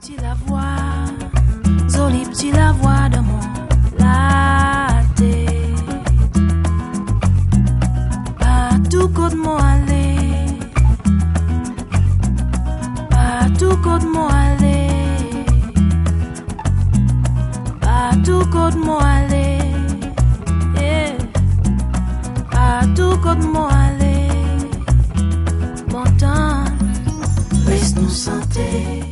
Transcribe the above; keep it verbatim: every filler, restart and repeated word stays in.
petit la voix, joli petit la voix de mon latte. À tout côté de moi aller, à tout côté de moi aller, à tout côté de moi aller, yeah. À tout côté de moi aller, bon temps, laisse-nous santé.